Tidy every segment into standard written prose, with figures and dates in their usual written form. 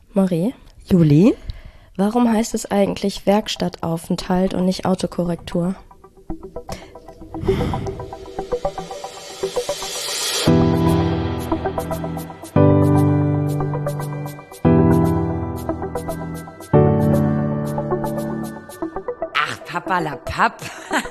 Marie, Juli? warum heißt es eigentlich Werkstattaufenthalt und nicht Autokorrektur? Ach, Papperlapapp.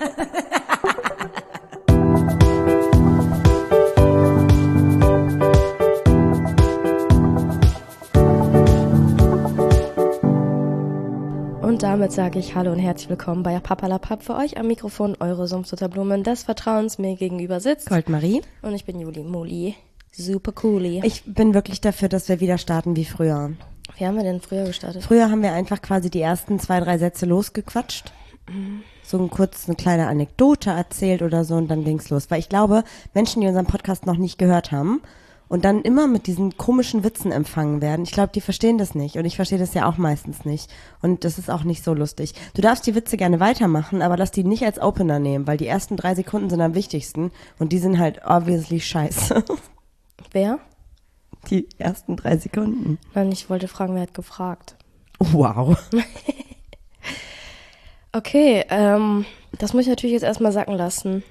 Und damit sage ich Hallo und herzlich willkommen bei Papperlapapp. Für euch am Mikrofon eure Sumpfsutterblumen des Vertrauens mir gegenüber sitzt. Goldmarie? Und ich bin Juli Muli. Super cooli. Ich bin wirklich dafür, dass wir wieder starten wie früher. Wie haben wir denn früher gestartet? Früher haben wir einfach quasi die ersten 2, 3 Sätze losgequatscht. So eine kleine Anekdote erzählt oder so und dann ging's los. Weil ich glaube, Menschen, die unseren Podcast noch nicht gehört haben und dann immer mit diesen komischen Witzen empfangen werden, ich glaube, die verstehen das nicht. Und ich verstehe das ja auch meistens nicht. Und das ist auch nicht so lustig. Du darfst die Witze gerne weitermachen, aber lass die nicht als Opener nehmen, weil die ersten 3 Sekunden sind am wichtigsten und die sind halt obviously scheiße. Wer? Die ersten 3 Sekunden. Nein, ich wollte fragen, wer hat gefragt. Wow. Okay, das muss ich natürlich jetzt erstmal sacken lassen.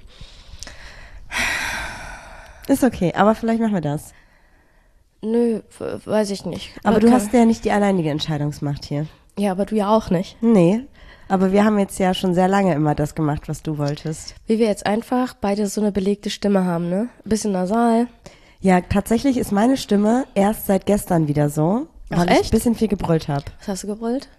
Ist okay, aber vielleicht machen wir das. Nö, weiß ich nicht. Aber du hast ja nicht die alleinige Entscheidungsmacht hier. Ja, aber du ja auch nicht. Nee, aber wir haben jetzt ja schon sehr lange immer das gemacht, was du wolltest. Wie wir jetzt einfach beide so eine belegte Stimme haben, ne? Bisschen nasal. Ja, tatsächlich ist meine Stimme erst seit gestern wieder so, Ach, weil ich ein echt? bisschen viel gebrüllt habe. Was hast du gebrüllt?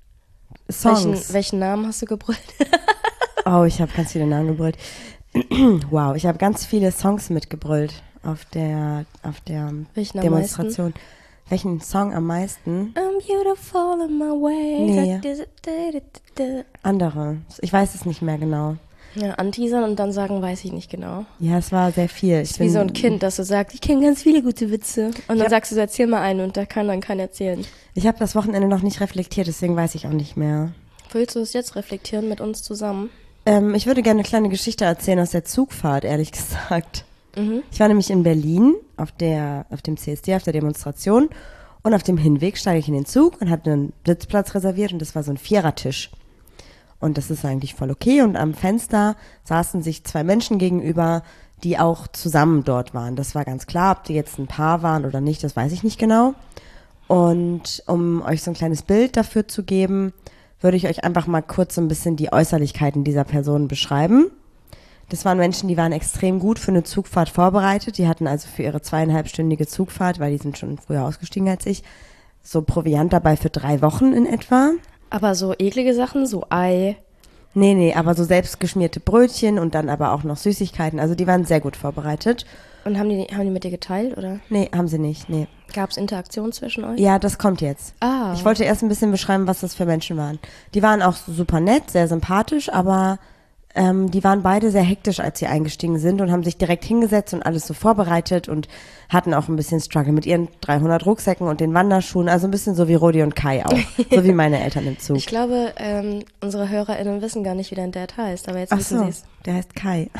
Songs. Welchen Namen hast du gebrüllt? Oh, ich habe ganz viele Namen gebrüllt. Wow, ich habe ganz viele Songs mitgebrüllt auf der Welchen am Demonstration. Welchen Song am meisten? I'm beautiful in my way. Nee. Andere. Ich weiß es nicht mehr genau. Ja, anteasern und dann sagen, weiß ich nicht genau. Ja, es war sehr viel. Das ist wie so ein Kind, das so sagt, ich kenne ganz viele gute Witze. Und dann sagst du so, erzähl mal einen und da kann dann keiner erzählen. Ich habe das Wochenende noch nicht reflektiert, deswegen weiß ich auch nicht mehr. Willst du es jetzt reflektieren mit uns zusammen? Ich würde gerne eine kleine Geschichte erzählen aus der Zugfahrt, ehrlich gesagt. Ich war nämlich in Berlin auf dem CSD, auf der Demonstration. Und auf dem Hinweg steige ich in den Zug und hatte einen Sitzplatz reserviert und das war so ein Vierertisch. Und das ist eigentlich voll okay. Und am Fenster saßen sich 2 Menschen gegenüber, die auch zusammen dort waren. Das war ganz klar, ob die jetzt ein Paar waren oder nicht, das weiß ich nicht genau. Und um euch so ein kleines Bild dafür zu geben, würde ich euch einfach mal kurz so ein bisschen die Äußerlichkeiten dieser Personen beschreiben. Das waren Menschen, die waren extrem gut für eine Zugfahrt vorbereitet. Die hatten also für ihre 2,5-stündige Zugfahrt, weil die sind schon früher ausgestiegen als ich, so Proviant dabei für 3 Wochen in etwa. Aber so eklige Sachen, so Ei. Nee, aber so selbstgeschmierte Brötchen und dann aber auch noch Süßigkeiten. Also die waren sehr gut vorbereitet. Und haben die mit dir geteilt, oder? Nee, haben sie nicht, nee. Gab es Interaktion zwischen euch? Ja, das kommt jetzt. Ah. Ich wollte erst ein bisschen beschreiben, was das für Menschen waren. Die waren auch super nett, sehr sympathisch, aber die waren beide sehr hektisch, als sie eingestiegen sind und haben sich direkt hingesetzt und alles so vorbereitet und hatten auch ein bisschen Struggle mit ihren 300 Rucksäcken und den Wanderschuhen. Also ein bisschen so wie Rodi und Kai auch. So wie meine Eltern im Zug. Ich glaube, unsere HörerInnen wissen gar nicht, wie dein Dad heißt, aber jetzt Ach wissen so, sie es. der heißt Kai.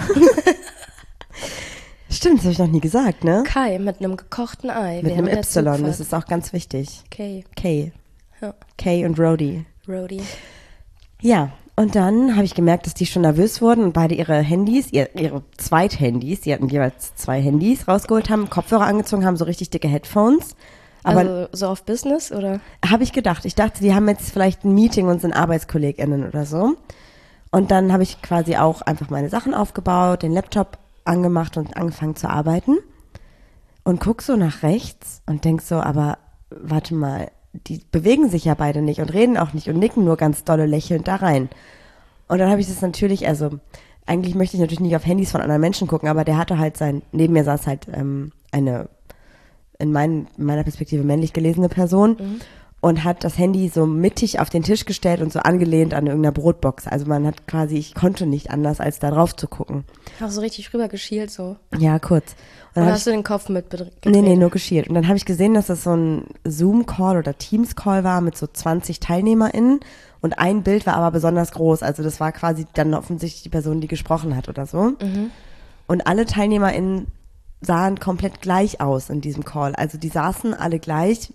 Stimmt, das habe ich noch nie gesagt, ne? Kai mit einem gekochten Ei. Mit einem während der Y, Zugfahrt. das ist auch ganz wichtig. Kay. Kay. Ja. Kay und Rodi. Rodi. Ja, und dann habe ich gemerkt, dass die schon nervös wurden und beide ihre Handys, ihre Zweithandys, die hatten jeweils 2 Handys rausgeholt haben, Kopfhörer angezogen haben, so richtig dicke Headphones. Aber Also so auf Business, oder? habe ich gedacht, ich dachte, die haben jetzt vielleicht ein Meeting und sind ArbeitskollegInnen oder so. Und dann habe ich quasi auch einfach meine Sachen aufgebaut, den Laptop angemacht und angefangen zu arbeiten. Und guck so nach rechts und denk so, aber warte mal, die bewegen sich ja beide nicht und reden auch nicht und nicken nur ganz dolle lächelnd da rein. Und dann habe ich das natürlich, also eigentlich möchte ich natürlich nicht auf Handys von anderen Menschen gucken, aber der hatte halt neben mir saß halt eine in meiner Perspektive männlich gelesene Person und hat das Handy so mittig auf den Tisch gestellt und so angelehnt an irgendeiner Brotbox. Also man hat quasi, ich konnte nicht anders, als da drauf zu gucken. Auch so richtig rüber geschielt so. Ja, kurz. Und Oder dann hast du den Kopf mitgedreht? Nee, nur geschielt. Und dann habe ich gesehen, dass das so ein Zoom-Call oder Teams-Call war mit so 20 TeilnehmerInnen und ein Bild war aber besonders groß. Also das war quasi dann offensichtlich die Person, die gesprochen hat oder so. Und alle TeilnehmerInnen sahen komplett gleich aus in diesem Call. Also die saßen alle gleich,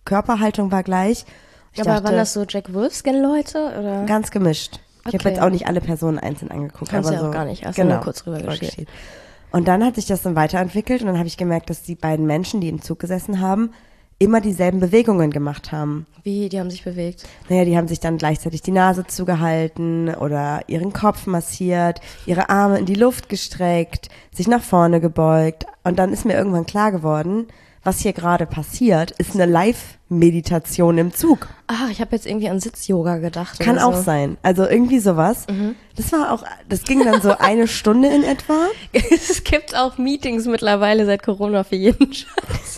Körperhaltung war gleich. Aber waren das so Jack Wolfskin-Leute? Oder? Ganz gemischt. Ich habe jetzt auch nicht alle Personen einzeln angeguckt. Kannst aber ja auch so, gar nicht. Hast genau, nur kurz rübergeschickt. Und dann hat sich das dann weiterentwickelt und dann habe ich gemerkt, dass die beiden Menschen, die im Zug gesessen haben, immer dieselben Bewegungen gemacht haben. Wie? Die haben sich bewegt? Naja, die haben sich dann gleichzeitig die Nase zugehalten oder ihren Kopf massiert, ihre Arme in die Luft gestreckt, sich nach vorne gebeugt. Und dann ist mir irgendwann klar geworden, was hier gerade passiert, ist eine Live-Meditation im Zug. Ah, ich habe jetzt irgendwie an Sitz-Yoga gedacht. Kann oder auch so. sein. Also irgendwie sowas. Das ging dann so eine Stunde in etwa. Es gibt auch Meetings mittlerweile seit Corona für jeden Scheiß.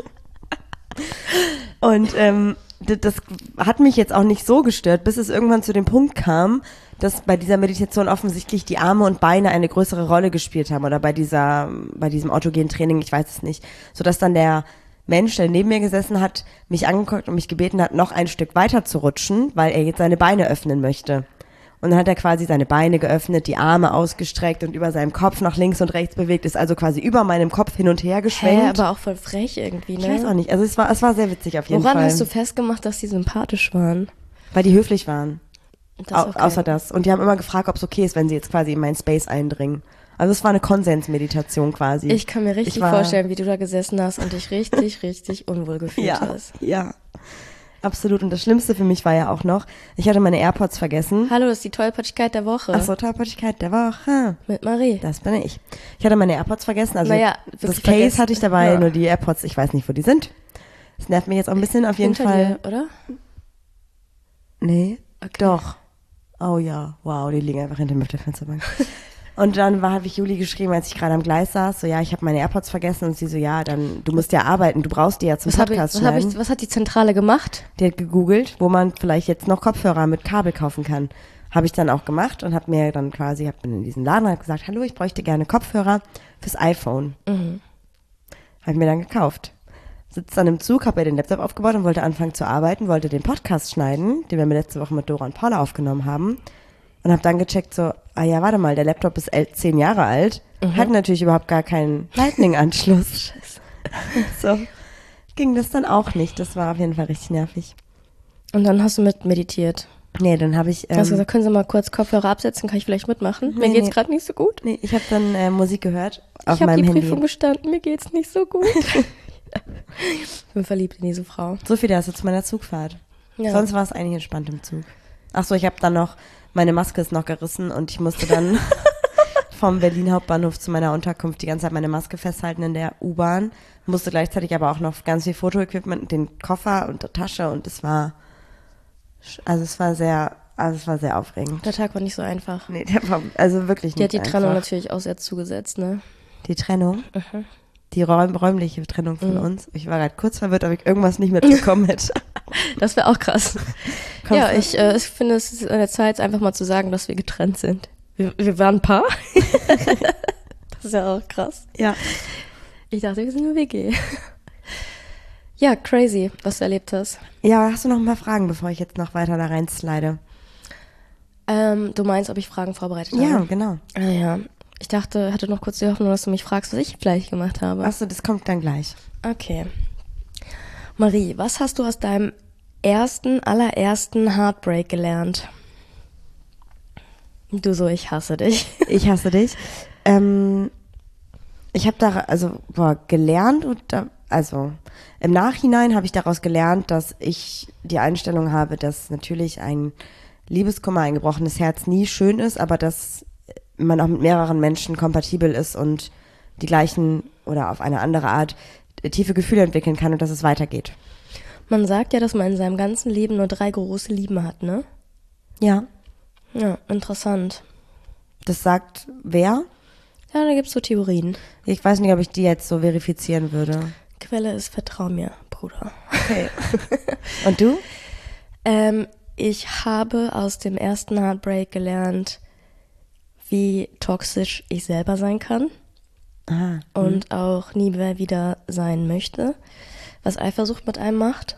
Und das hat mich jetzt auch nicht so gestört, bis es irgendwann zu dem Punkt kam, dass bei dieser Meditation offensichtlich die Arme und Beine eine größere Rolle gespielt haben oder bei diesem autogenen Training, ich weiß es nicht, sodass dann der Mensch, der neben mir gesessen hat, mich angeguckt und mich gebeten hat, noch ein Stück weiter zu rutschen, weil er jetzt seine Beine öffnen möchte. Und dann hat er quasi seine Beine geöffnet, die Arme ausgestreckt und über seinem Kopf nach links und rechts bewegt, ist also quasi über meinem Kopf hin und her geschwenkt. Aber auch voll frech irgendwie, ne? Ich weiß auch nicht, also es war sehr witzig auf jeden Fall. Woran hast du festgemacht, dass die sympathisch waren? Weil die höflich waren. Das ist okay. Außer das. Und die haben immer gefragt, ob es okay ist, wenn sie jetzt quasi in meinen Space eindringen. Also es war eine Konsensmeditation quasi. Ich kann mir richtig vorstellen, wie du da gesessen hast und dich richtig, richtig unwohl gefühlt hast. Ja, absolut. Und das Schlimmste für mich war ja auch noch, ich hatte meine AirPods vergessen. Hallo, das ist die Tollpatschigkeit der Woche. Ach so, Tollpatschigkeit der Woche. Mit Marie. Das bin ich. Ich hatte meine AirPods vergessen. Also naja, das Case vergessen. hatte ich dabei, ja. nur die AirPods, ich weiß nicht, wo die sind. Das nervt mich jetzt auch ein bisschen auf jeden Hinter Fall. dir, oder? Nee, Okay. doch. Oh ja, wow, die liegen einfach hinter mir auf der Fensterbank. Und dann habe ich Juli geschrieben, als ich gerade am Gleis saß, so ja, ich habe meine AirPods vergessen und sie so, ja, dann, du musst ja arbeiten, du brauchst die ja zum Podcast schneiden. Was hat die Zentrale gemacht? Die hat gegoogelt, wo man vielleicht jetzt noch Kopfhörer mit Kabel kaufen kann. Habe ich dann auch gemacht und habe mir dann quasi, habe in diesen Laden und gesagt, hallo, ich bräuchte gerne Kopfhörer fürs iPhone. Habe ich mir dann gekauft. Sitzt dann im Zug, habe mir den Laptop aufgebaut und wollte anfangen zu arbeiten, wollte den Podcast schneiden, den wir letzte Woche mit Dora und Paula aufgenommen haben. Und habe dann gecheckt so, ah ja, warte mal, der Laptop ist 10 Jahre alt, hat natürlich überhaupt gar keinen Lightning-Anschluss. So ging das dann auch nicht. Das war auf jeden Fall richtig nervig. Und dann hast du meditiert. Nee, dann habe ich... Hast du gesagt, können Sie mal kurz Kopfhörer absetzen, kann ich vielleicht mitmachen? Mir geht's gerade nicht so gut. Nee, ich habe dann Musik gehört auf Ich habe meinem die Handy. Prüfung bestanden, mir geht's nicht so gut. Ich bin verliebt in diese Frau. So viel dazu zu meiner Zugfahrt. Ja. Sonst war es eigentlich entspannt im Zug. Ach so, ich habe dann noch, meine Maske ist noch gerissen und ich musste dann vom Berlin Hauptbahnhof zu meiner Unterkunft die ganze Zeit meine Maske festhalten in der U-Bahn. Musste gleichzeitig aber auch noch ganz viel Fotoequipment, den Koffer und die Tasche und es war sehr aufregend. Der Tag war nicht so einfach. Nee, der war also wirklich Die nicht hat die einfach. Trennung natürlich auch sehr zugesetzt, ne? Die Trennung? Die räumliche Trennung von uns. Ich war gerade kurz verwirrt, ob ich irgendwas nicht mitbekommen hätte. Das wäre auch krass. Ja, ich finde, es ist an der Zeit, einfach mal zu sagen, dass wir getrennt sind. Wir waren ein Paar. Das ist ja auch krass. Ja. Ich dachte, wir sind eine WG. Ja, crazy, was du erlebt hast. Ja, hast du noch ein paar Fragen, bevor ich jetzt noch weiter da rein slide? Du meinst, ob ich Fragen vorbereitet habe? Ja, genau. Ah ja. Ich hatte noch kurz die Hoffnung, dass du mich fragst, was ich vielleicht gemacht habe. Achso, das kommt dann gleich. Okay. Marie, was hast du aus deinem allerersten Heartbreak gelernt? Du so, ich hasse dich. Ich hasse dich. Ich habe gelernt im Nachhinein habe ich daraus gelernt, dass ich die Einstellung habe, dass natürlich ein Liebeskummer, ein gebrochenes Herz nie schön ist, aber dass man auch mit mehreren Menschen kompatibel ist und die gleichen oder auf eine andere Art tiefe Gefühle entwickeln kann und dass es weitergeht. Man sagt ja, dass man in seinem ganzen Leben nur 3 große Lieben hat, ne? Ja. Ja, interessant. Das sagt wer? Ja, da gibt's so Theorien. Ich weiß nicht, ob ich die jetzt so verifizieren würde. Quelle ist, vertrau mir, Bruder. Okay. Und du? Ich habe aus dem ersten Heartbreak gelernt, wie toxisch ich selber sein kann. Aha. Und auch nie mehr wieder sein möchte, was Eifersucht mit einem macht.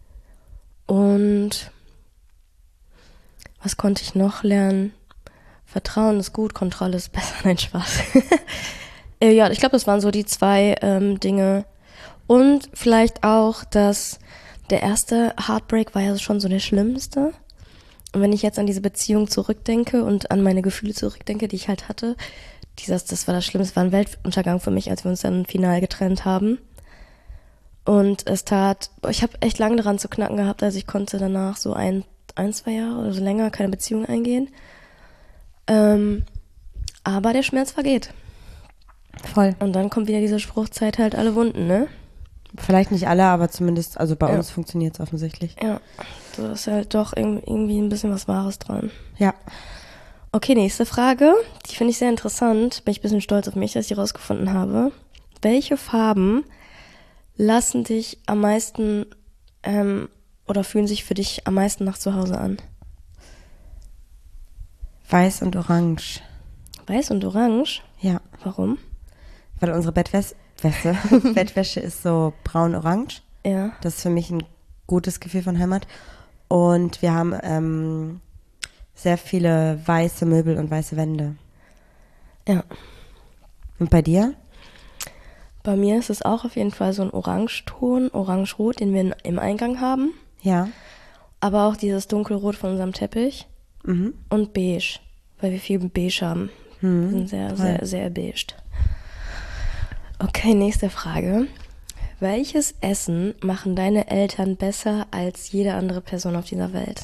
Und was konnte ich noch lernen? Vertrauen ist gut, Kontrolle ist besser. Nein, Spaß. Ja, ich glaube, das waren so die 2 Dinge. Und vielleicht auch, dass der erste Heartbreak war ja schon so der schlimmste. Und wenn ich jetzt an diese Beziehung zurückdenke und an meine Gefühle zurückdenke, die ich halt hatte, das war das Schlimmste, war ein Weltuntergang für mich, als wir uns dann final getrennt haben. Und ich habe echt lange daran zu knacken gehabt, also ich konnte danach so 2 Jahre oder so länger keine Beziehung eingehen. Aber der Schmerz vergeht. Voll. Und dann kommt wieder diese Spruchzeit halt alle Wunden, ne? Vielleicht nicht alle, aber zumindest, also bei uns funktioniert es offensichtlich. Ja, da ist halt doch irgendwie ein bisschen was Wahres dran. Ja. Okay, nächste Frage. Die finde ich sehr interessant. Bin ich ein bisschen stolz auf mich, dass ich die rausgefunden habe. Welche Farben lassen dich am meisten oder fühlen sich für dich am meisten nach zu Hause an? Weiß und Orange. Weiß und Orange? Ja. Warum? Weil unsere Bettwäsche ist so braun-orange. Ja. Das ist für mich ein gutes Gefühl von Heimat. Und wir haben sehr viele weiße Möbel und weiße Wände. Ja. Und bei dir? Bei mir ist es auch auf jeden Fall so ein Orangeton, orange-rot, den wir im Eingang haben. Ja. Aber auch dieses dunkelrot von unserem Teppich. Mhm. Und beige, weil wir viel beige haben. Wir sind sehr, sehr, sehr beige. Okay, nächste Frage. Welches Essen machen deine Eltern besser als jede andere Person auf dieser Welt?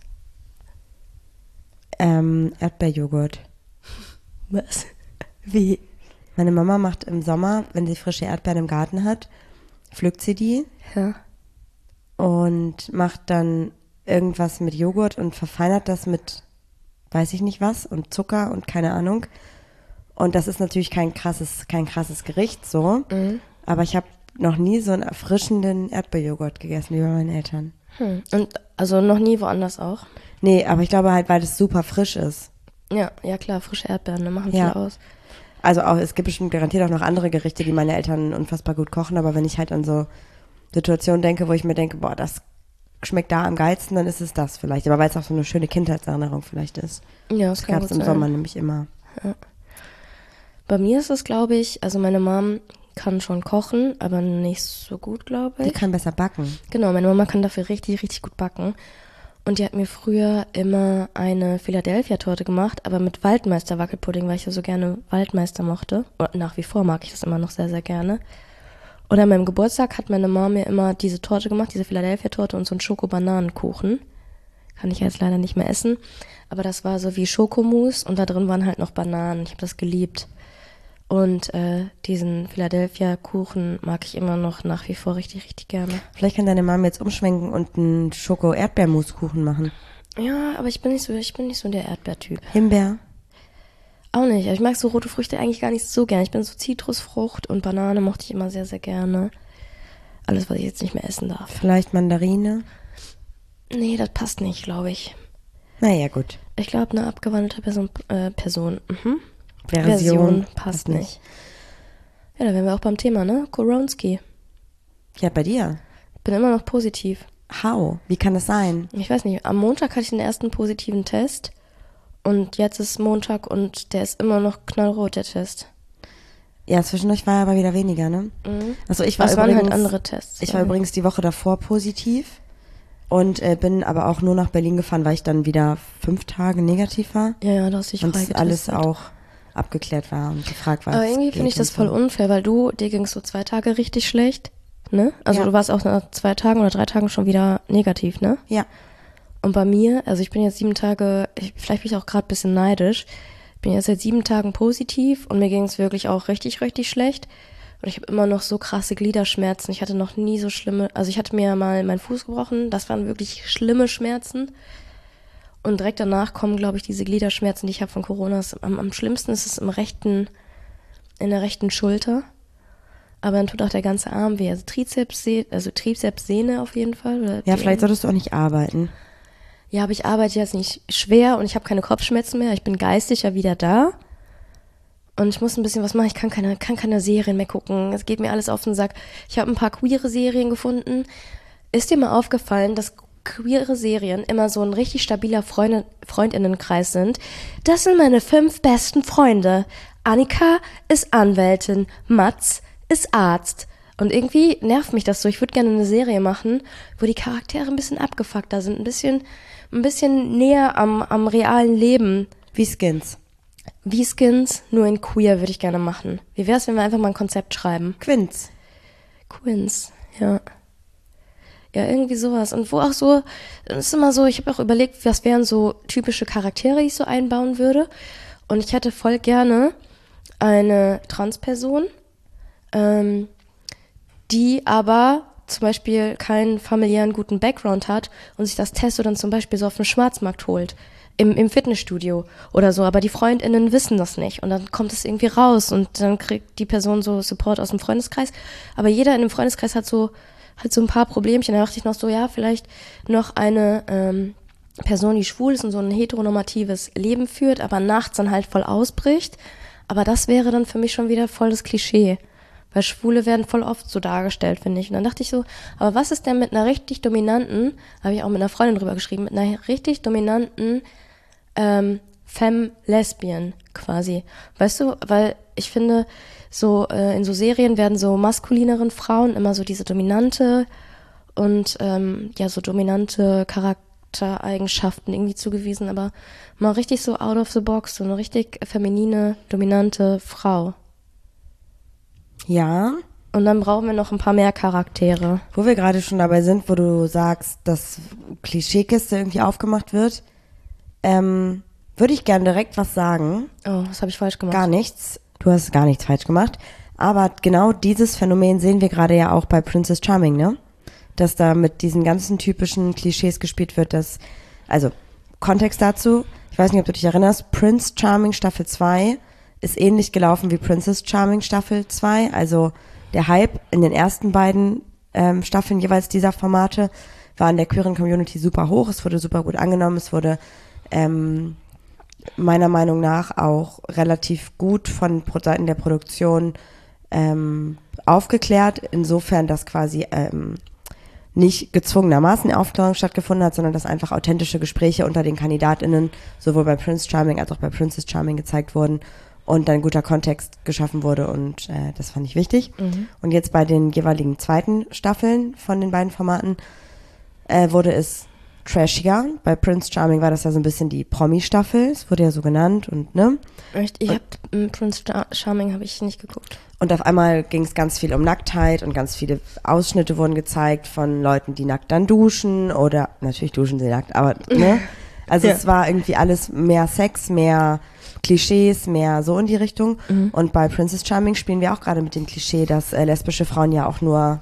Erdbeerjoghurt. Was? Wie? Meine Mama macht im Sommer, wenn sie frische Erdbeeren im Garten hat, pflückt sie die Ja. und macht dann irgendwas mit Joghurt und verfeinert das mit weiß ich nicht was und Zucker und keine Ahnung. Und das ist natürlich kein krasses Gericht so, aber ich habe noch nie so einen erfrischenden Erdbeerjoghurt gegessen wie bei meinen Eltern. Und also noch nie woanders auch? Nee, aber ich glaube halt, weil das super frisch ist. Ja, ja klar, frische Erdbeeren, ne, machen Ja. viel aus. Also auch, es gibt bestimmt garantiert auch noch andere Gerichte, die meine Eltern unfassbar gut kochen, aber wenn ich halt an so Situationen denke, wo ich mir denke, boah, das schmeckt da am geilsten, dann ist es das vielleicht. Aber weil es auch so eine schöne Kindheitserinnerung vielleicht ist. Ja, Das gab es im Sommer nämlich immer. Ja. Bei mir ist es, glaube ich, also meine Mom kann schon kochen, aber nicht so gut, glaube Die ich. kann besser backen. Genau, meine Mama kann dafür richtig, richtig gut backen. Und die hat mir früher immer eine Philadelphia-Torte gemacht, aber mit Waldmeister-Wackelpudding, weil ich ja so gerne Waldmeister mochte. Oder nach wie vor mag ich das immer noch sehr, sehr gerne. Und an meinem Geburtstag hat meine Mama mir immer diese Torte gemacht, diese Philadelphia-Torte und so einen Schoko-Bananenkuchen. Kann ich jetzt leider nicht mehr essen. Aber das war so wie Schokomousse und da drin waren halt noch Bananen. Ich habe das geliebt. Und diesen Philadelphia-Kuchen mag ich immer noch nach wie vor richtig, richtig gerne. Vielleicht kann deine Mama jetzt umschwenken und einen Schoko-Erdbeermuskuchen machen. Ja, aber ich bin nicht so der Erdbeertyp. Himbeer. Auch nicht. Ich mag so rote Früchte eigentlich gar nicht so gerne. Ich bin so Zitrusfrucht und Banane mochte ich immer sehr, sehr gerne. Alles, was ich jetzt nicht mehr essen darf. Vielleicht Mandarine. Nee, das passt nicht, glaube ich. Naja, gut. Ich glaube, eine abgewandelte Version Version passt nicht. Ja, da wären wir auch beim Thema, ne? Koronski. Ja, bei dir. Bin immer noch positiv. How? Wie kann das sein? Ich weiß nicht, am Montag hatte ich den ersten positiven Test und jetzt ist Montag und der ist immer noch knallrot, der Test. Ja, zwischendurch war er aber wieder weniger, ne? Mhm. Also ich war Das waren übrigens, halt andere Tests. Ich war übrigens die Woche davor positiv und bin aber auch nur nach Berlin gefahren, weil ich dann wieder 5 Tage negativ war. Ja, da hast du dich und das freigetestet. alles auch abgeklärt war und gefragt war. Aber irgendwie finde ich das voll unfair, weil dir ging es so 2 Tage richtig schlecht, ne? Also Ja. du warst auch nach 2 Tagen oder 3 Tagen schon wieder negativ, ne? Ja. Und bei mir, also ich bin jetzt 7 Tage, vielleicht bin ich auch gerade ein bisschen neidisch, bin jetzt seit 7 Tagen positiv und mir ging es wirklich auch richtig, richtig schlecht. Und ich habe immer noch so krasse Gliederschmerzen. Ich hatte noch nie so schlimme, also ich hatte mir mal meinen Fuß gebrochen, das waren wirklich schlimme Schmerzen. Und direkt danach kommen, glaube ich, diese Gliederschmerzen, die ich habe von Corona. Am schlimmsten ist es in der rechten Schulter. Aber dann tut auch der ganze Arm weh. Also Trizepssehne auf jeden Fall. Oder Ja, vielleicht solltest du auch nicht arbeiten. Ja, aber ich arbeite jetzt nicht schwer und ich habe keine Kopfschmerzen mehr. Ich bin geistig ja wieder da. Und ich muss ein bisschen was machen. Ich kann keine Serien mehr gucken. Es geht mir alles auf den Sack. Ich habe ein paar queere Serien gefunden. Ist dir mal aufgefallen, dass queere Serien immer so ein richtig stabiler Freundinnenkreis sind? Das sind meine 5 besten Freunde. Annika ist Anwältin, Mats ist Arzt Und irgendwie nervt mich das so. Ich würde gerne eine Serie machen, wo die Charaktere ein bisschen abgefuckter sind, ein bisschen näher am realen Leben. Wie Skins. Wie Skins, nur in queer würde ich gerne machen. Wie wäre es, wenn wir einfach mal ein Konzept schreiben? Quins, ja. Ja, irgendwie sowas. Und wo auch so, das ist immer so, ich habe auch überlegt, was wären so typische Charaktere, die ich so einbauen würde. Und ich hätte voll gerne eine Transperson, die aber zum Beispiel keinen familiären guten Background hat und sich das Testo dann zum Beispiel so auf dem Schwarzmarkt holt, im Fitnessstudio oder so, aber die FreundInnen wissen das nicht und dann kommt es irgendwie raus und dann kriegt die Person so Support aus dem Freundeskreis, aber jeder in dem Freundeskreis hat so ein paar Problemchen. Da dachte ich noch so, ja, vielleicht noch eine Person, die schwul ist und so ein heteronormatives Leben führt, aber nachts dann halt voll ausbricht, aber das wäre dann für mich schon wieder voll das Klischee. Weil Schwule werden voll oft so dargestellt, finde ich. Und dann dachte ich so, aber was ist denn mit einer richtig dominanten, habe ich auch mit einer Freundin drüber geschrieben, mit einer richtig dominanten Femme-Lesbian quasi. Weißt du, weil ich finde, so in so Serien werden so maskulineren Frauen immer so diese dominante und so dominante Charaktereigenschaften irgendwie zugewiesen, aber mal richtig so out of the box, so eine richtig feminine, dominante Frau. Ja. Und dann brauchen wir noch ein paar mehr Charaktere. Wo wir gerade schon dabei sind, wo du sagst, dass Klischeekiste irgendwie aufgemacht wird, würde ich gerne direkt was sagen. Oh, was habe ich falsch gemacht? Gar nichts. Du hast gar nichts falsch gemacht. Aber genau dieses Phänomen sehen wir gerade ja auch bei Princess Charming, ne? Dass da mit diesen ganzen typischen Klischees gespielt wird, also Kontext dazu, ich weiß nicht, ob du dich erinnerst, Prince Charming Staffel 2 ist ähnlich gelaufen wie Princess Charming Staffel 2, also der Hype in den ersten beiden Staffeln jeweils dieser Formate war in der queeren Community super hoch, es wurde super gut angenommen, es wurde meiner Meinung nach auch relativ gut von Seiten der Produktion aufgeklärt, insofern, dass quasi nicht gezwungenermaßen Aufklärung stattgefunden hat, sondern dass einfach authentische Gespräche unter den KandidatInnen sowohl bei Prince Charming als auch bei Princess Charming gezeigt wurden und dann guter Kontext geschaffen wurde und das fand ich wichtig. Mhm. Und jetzt bei den jeweiligen zweiten Staffeln von den beiden Formaten wurde es trashiger. Bei Prince Charming war das ja so ein bisschen die Promi-Staffel, es wurde ja so genannt und ne. Echt? Prince Charming habe ich nicht geguckt. Und auf einmal ging es ganz viel um Nacktheit und ganz viele Ausschnitte wurden gezeigt von Leuten, die nackt dann duschen oder, natürlich duschen sie nackt, aber ne. Also es war irgendwie alles mehr Sex, mehr Klischees, mehr so in die Richtung. Mhm. Und bei Princess Charming spielen wir auch gerade mit dem Klischee, dass lesbische Frauen ja auch nur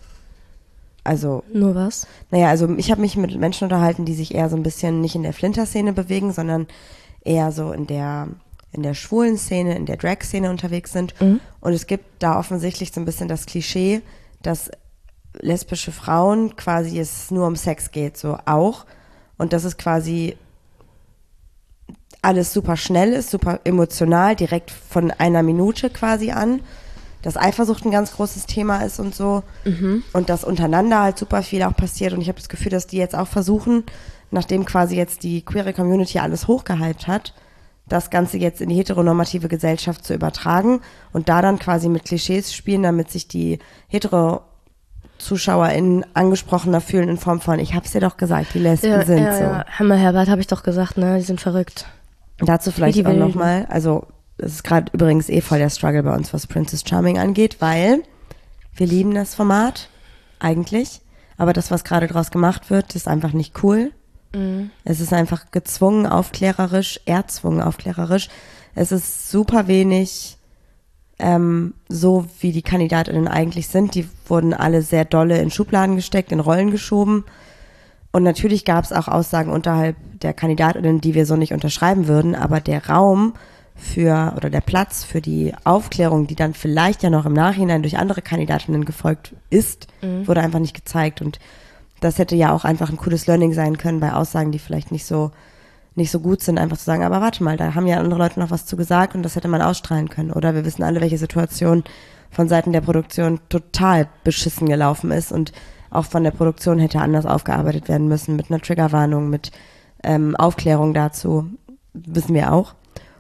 was? Naja, also ich habe mich mit Menschen unterhalten, die sich eher so ein bisschen nicht in der Flinter-Szene bewegen, sondern eher so in der schwulen Szene, in der Drag-Szene unterwegs sind. Mhm. Und es gibt da offensichtlich so ein bisschen das Klischee, dass lesbische Frauen quasi es nur um Sex geht, so auch. Und dass es quasi alles super schnell ist, super emotional, direkt von einer Minute quasi an. Dass Eifersucht ein ganz großes Thema ist und so. Mhm. Und dass untereinander halt super viel auch passiert. Und ich habe das Gefühl, dass die jetzt auch versuchen, nachdem quasi jetzt die queere Community alles hochgehypt hat, das Ganze jetzt in die heteronormative Gesellschaft zu übertragen und da dann quasi mit Klischees spielen, damit sich die hetero-ZuschauerInnen angesprochener fühlen in Form von, ich hab's dir doch gesagt, die Lesben sind so. Ja, Hammer Herbert, habe ich doch gesagt, ne, die sind verrückt. Dazu vielleicht auch nochmal, also es ist gerade übrigens voll der Struggle bei uns, was Princess Charming angeht, weil wir lieben das Format, eigentlich, aber das, was gerade draus gemacht wird, ist einfach nicht cool. Mhm. Es ist einfach erzwungen aufklärerisch. Es ist super wenig so, wie die KandidatInnen eigentlich sind. Die wurden alle sehr dolle in Schubladen gesteckt, in Rollen geschoben. Und natürlich gab es auch Aussagen unterhalb der KandidatInnen, die wir so nicht unterschreiben würden, aber der Raum oder der Platz für die Aufklärung, die dann vielleicht ja noch im Nachhinein durch andere Kandidatinnen gefolgt ist, wurde einfach nicht gezeigt. Und das hätte ja auch einfach ein cooles Learning sein können bei Aussagen, die vielleicht nicht so gut sind, einfach zu sagen, aber warte mal, da haben ja andere Leute noch was zu gesagt und das hätte man ausstrahlen können. Oder wir wissen alle, welche Situation von Seiten der Produktion total beschissen gelaufen ist und auch von der Produktion hätte anders aufgearbeitet werden müssen, mit einer Triggerwarnung, mit Aufklärung dazu, wissen wir auch.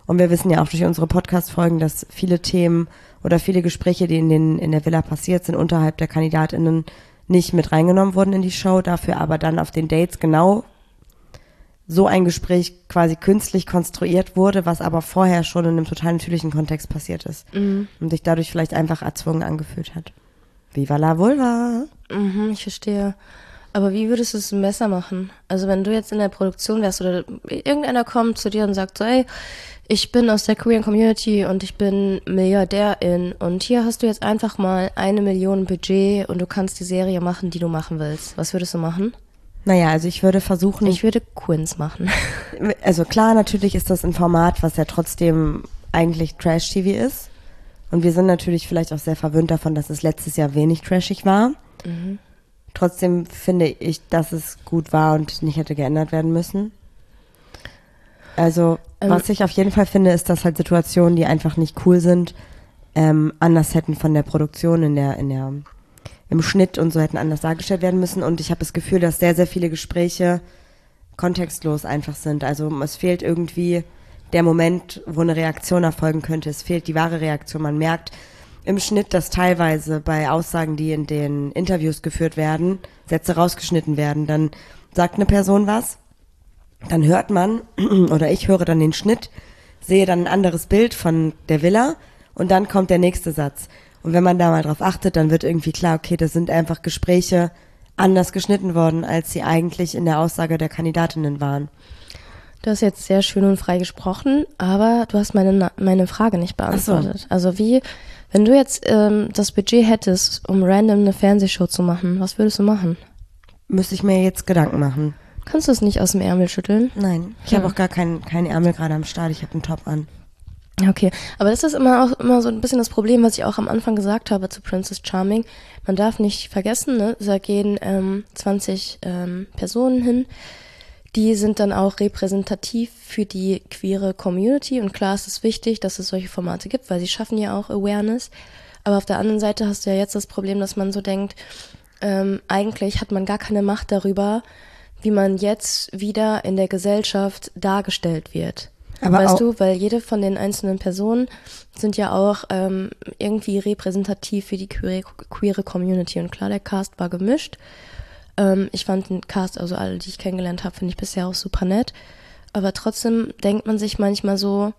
Und wir wissen ja auch durch unsere Podcast-Folgen, dass viele Themen oder viele Gespräche, die in der Villa passiert sind, unterhalb der KandidatInnen nicht mit reingenommen wurden in die Show, dafür aber dann auf den Dates genau so ein Gespräch quasi künstlich konstruiert wurde, was aber vorher schon in einem total natürlichen Kontext passiert ist. Und sich dadurch vielleicht einfach erzwungen angefühlt hat. Viva la Vulva! Ich verstehe. Aber wie würdest du es besser machen? Also wenn du jetzt in der Produktion wärst oder irgendeiner kommt zu dir und sagt so, ey, ich bin aus der queeren Community und ich bin Milliardärin und hier hast du jetzt einfach mal 1 Million Budget und du kannst die Serie machen, die du machen willst. Was würdest du machen? Naja, also ich würde versuchen... Ich würde Quins machen. Also klar, natürlich ist das ein Format, was ja trotzdem eigentlich Trash-TV ist. Und wir sind natürlich vielleicht auch sehr verwöhnt davon, dass es letztes Jahr wenig trashig war. Trotzdem finde ich, dass es gut war und nicht hätte geändert werden müssen. Also, was ich auf jeden Fall finde, ist, dass halt Situationen, die einfach nicht cool sind, anders hätten von der Produktion im Schnitt und so hätten anders dargestellt werden müssen. Und ich habe das Gefühl, dass sehr, sehr viele Gespräche kontextlos einfach sind. Also es fehlt irgendwie der Moment, wo eine Reaktion erfolgen könnte. Es fehlt die wahre Reaktion. Man merkt im Schnitt, dass teilweise bei Aussagen, die in den Interviews geführt werden, Sätze rausgeschnitten werden. Dann sagt eine Person was, dann hört man, oder ich höre dann den Schnitt, sehe dann ein anderes Bild von der Villa und dann kommt der nächste Satz. Und wenn man da mal drauf achtet, dann wird irgendwie klar, okay, das sind einfach Gespräche anders geschnitten worden, als sie eigentlich in der Aussage der Kandidatinnen waren. Du hast jetzt sehr schön und frei gesprochen, aber du hast meine Frage nicht beantwortet. Ach so. Also wenn du jetzt das Budget hättest, um random eine Fernsehshow zu machen, was würdest du machen? Müsste ich mir jetzt Gedanken machen. Kannst du es nicht aus dem Ärmel schütteln? Nein, ich habe auch gar keinen Ärmel gerade am Start, ich habe einen Top an. Okay, aber das ist immer so ein bisschen das Problem, was ich auch am Anfang gesagt habe zu Princess Charming. Man darf nicht vergessen, ne, da gehen 20 Personen hin, die sind dann auch repräsentativ für die queere Community und klar ist es wichtig, dass es solche Formate gibt, weil sie schaffen ja auch Awareness. Aber auf der anderen Seite hast du ja jetzt das Problem, dass man so denkt, eigentlich hat man gar keine Macht darüber, wie man jetzt wieder in der Gesellschaft dargestellt wird. Aber weißt du, weil jede von den einzelnen Personen sind ja auch irgendwie repräsentativ für die queere Community. Und klar, der Cast war gemischt. Ich fand den Cast, also alle, die ich kennengelernt habe, finde ich bisher auch super nett. Aber trotzdem denkt man sich manchmal so,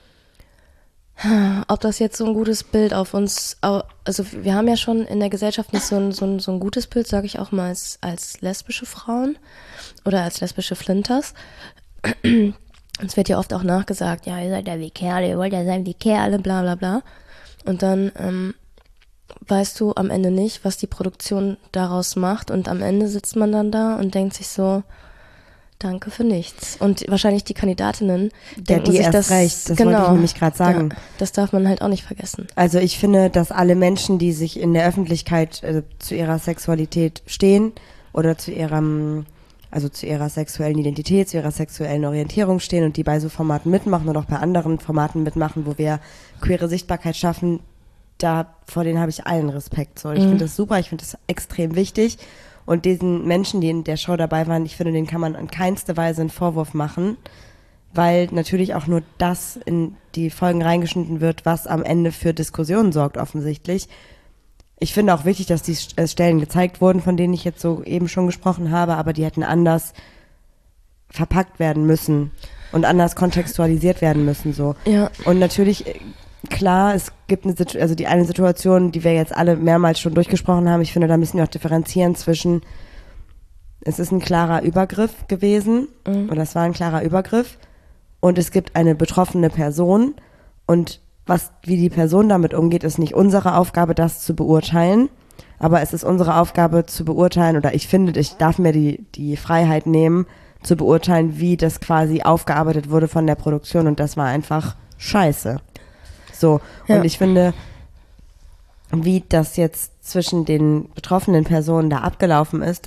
ob das jetzt so ein gutes Bild auf uns, also wir haben ja schon in der Gesellschaft nicht so ein gutes Bild, sage ich auch mal, als lesbische Frauen oder als lesbische Flinters. Uns wird ja oft auch nachgesagt, ja, ihr seid ja wie Kerle, ihr wollt ja sein wie Kerle, bla bla bla. Und dann weißt du am Ende nicht, was die Produktion daraus macht. Und am Ende sitzt man dann da und denkt sich so, danke für nichts. Und wahrscheinlich die Kandidatinnen denken sich das recht. Das wollte ich nämlich gerade sagen. Ja, das darf man halt auch nicht vergessen. Also ich finde, dass alle Menschen, die sich in der Öffentlichkeit zu ihrer Sexualität stehen oder zu ihrer sexuellen Identität, zu ihrer sexuellen Orientierung stehen und die bei so Formaten mitmachen oder auch bei anderen Formaten mitmachen, wo wir queere Sichtbarkeit schaffen, vor denen habe ich allen Respekt. So, ich finde das super, ich finde das extrem wichtig. Und diesen Menschen, die in der Show dabei waren, ich finde, denen kann man in keinster Weise einen Vorwurf machen, weil natürlich auch nur das in die Folgen reingeschnitten wird, was am Ende für Diskussionen sorgt, offensichtlich. Ich finde auch wichtig, dass die Stellen gezeigt wurden, von denen ich jetzt so eben schon gesprochen habe, aber die hätten anders verpackt werden müssen und anders kontextualisiert werden müssen, so. Ja. Und natürlich, klar, es gibt die eine Situation, die wir jetzt alle mehrmals schon durchgesprochen haben. Ich finde, da müssen wir auch differenzieren zwischen, es ist ein klarer Übergriff gewesen, oder es war ein klarer Übergriff, und es gibt eine betroffene Person, und wie die Person damit umgeht, ist nicht unsere Aufgabe, das zu beurteilen, aber es ist unsere Aufgabe zu beurteilen, oder ich finde, ich darf mir die Freiheit nehmen, zu beurteilen, wie das quasi aufgearbeitet wurde von der Produktion, und das war einfach scheiße. So, ja. Und ich finde, wie das jetzt zwischen den betroffenen Personen da abgelaufen ist,